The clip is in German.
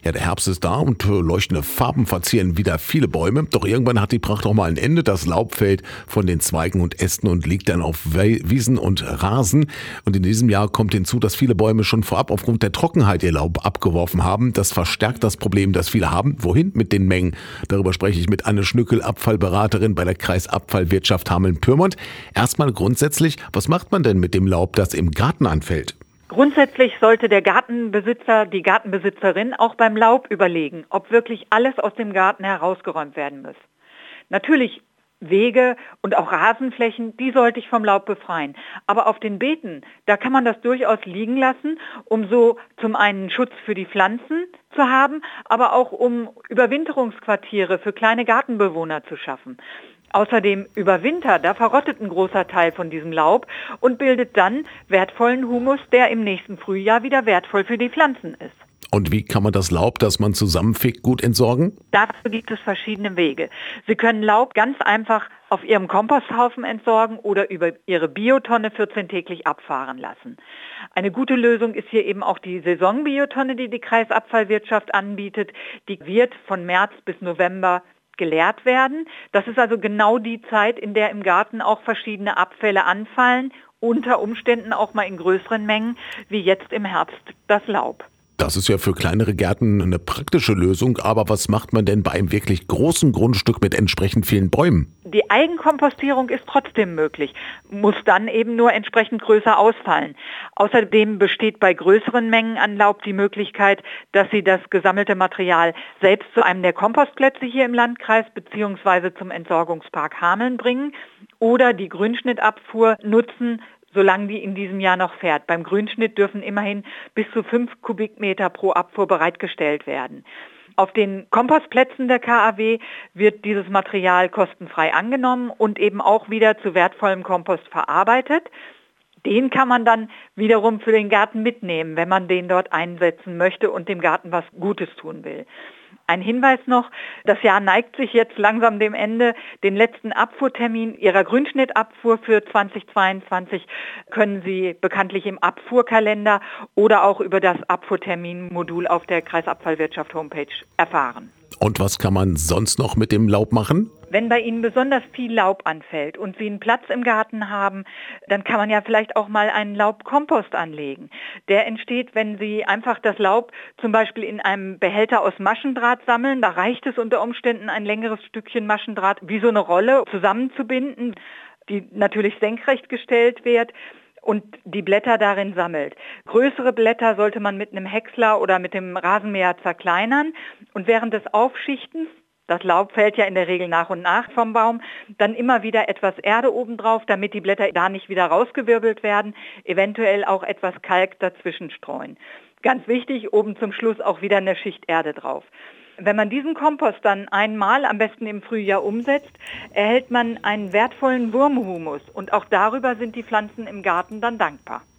Ja, der Herbst ist da und leuchtende Farben verzieren wieder viele Bäume. Doch irgendwann hat die Pracht auch mal ein Ende. Das Laub fällt von den Zweigen und Ästen und liegt dann auf Wiesen und Rasen. Und in diesem Jahr kommt hinzu, dass viele Bäume schon vorab aufgrund der Trockenheit ihr Laub abgeworfen haben. Das verstärkt das Problem, das viele haben. Wohin mit den Mengen? Darüber spreche ich mit Anne Schnückel, Abfallberaterin bei der Kreisabfallwirtschaft Hameln-Pyrmont. Erstmal grundsätzlich, was macht man denn mit dem Laub, das im Garten anfällt? Grundsätzlich sollte der Gartenbesitzer, die Gartenbesitzerin auch beim Laub überlegen, ob wirklich alles aus dem Garten herausgeräumt werden muss. Natürlich Wege und auch Rasenflächen, die sollte ich vom Laub befreien. Aber auf den Beeten, da kann man das durchaus liegen lassen, um so zum einen Schutz für die Pflanzen zu haben, aber auch um Überwinterungsquartiere für kleine Gartenbewohner zu schaffen. Außerdem über Winter, da verrottet ein großer Teil von diesem Laub und bildet dann wertvollen Humus, der im nächsten Frühjahr wieder wertvoll für die Pflanzen ist. Und wie kann man das Laub, das man zusammenfegt, gut entsorgen? Dafür gibt es verschiedene Wege. Sie können Laub ganz einfach auf Ihrem Komposthaufen entsorgen oder über Ihre Biotonne 14-täglich abfahren lassen. Eine gute Lösung ist hier eben auch die Saisonbiotonne, die die Kreisabfallwirtschaft anbietet. Die wird von März bis November geleert werden. Das ist also genau die Zeit, in der im Garten auch verschiedene Abfälle anfallen, unter Umständen auch mal in größeren Mengen, wie jetzt im Herbst das Laub. Das ist ja für kleinere Gärten eine praktische Lösung, aber was macht man denn bei einem wirklich großen Grundstück mit entsprechend vielen Bäumen? Die Eigenkompostierung ist trotzdem möglich, muss dann eben nur entsprechend größer ausfallen. Außerdem besteht bei größeren Mengen an Laub die Möglichkeit, dass Sie das gesammelte Material selbst zu einem der Kompostplätze hier im Landkreis bzw. zum Entsorgungspark Hameln bringen oder die Grünschnittabfuhr nutzen, solange die in diesem Jahr noch fährt. Beim Grünschnitt dürfen immerhin bis zu 5 Kubikmeter pro Abfuhr bereitgestellt werden. Auf den Kompostplätzen der KAW wird dieses Material kostenfrei angenommen und eben auch wieder zu wertvollem Kompost verarbeitet. Den kann man dann wiederum für den Garten mitnehmen, wenn man den dort einsetzen möchte und dem Garten was Gutes tun will. Ein Hinweis noch, das Jahr neigt sich jetzt langsam dem Ende. Den letzten Abfuhrtermin Ihrer Grünschnittabfuhr für 2022 können Sie bekanntlich im Abfuhrkalender oder auch über das Abfuhrterminmodul auf der Kreisabfallwirtschaft Homepage erfahren. Und was kann man sonst noch mit dem Laub machen? Wenn bei Ihnen besonders viel Laub anfällt und Sie einen Platz im Garten haben, dann kann man ja vielleicht auch mal einen Laubkompost anlegen. Der entsteht, wenn Sie einfach das Laub zum Beispiel in einem Behälter aus Maschendraht sammeln. Da reicht es unter Umständen, ein längeres Stückchen Maschendraht wie so eine Rolle zusammenzubinden, die natürlich senkrecht gestellt wird und die Blätter darin sammelt. Größere Blätter sollte man mit einem Häcksler oder mit dem Rasenmäher zerkleinern und während des Aufschichtens, das Laub fällt ja in der Regel nach und nach vom Baum, dann immer wieder etwas Erde obendrauf, damit die Blätter da nicht wieder rausgewirbelt werden, eventuell auch etwas Kalk dazwischen streuen. Ganz wichtig, oben zum Schluss auch wieder eine Schicht Erde drauf. Wenn man diesen Kompost dann einmal, am besten im Frühjahr, umsetzt, erhält man einen wertvollen Wurmhumus und auch darüber sind die Pflanzen im Garten dann dankbar.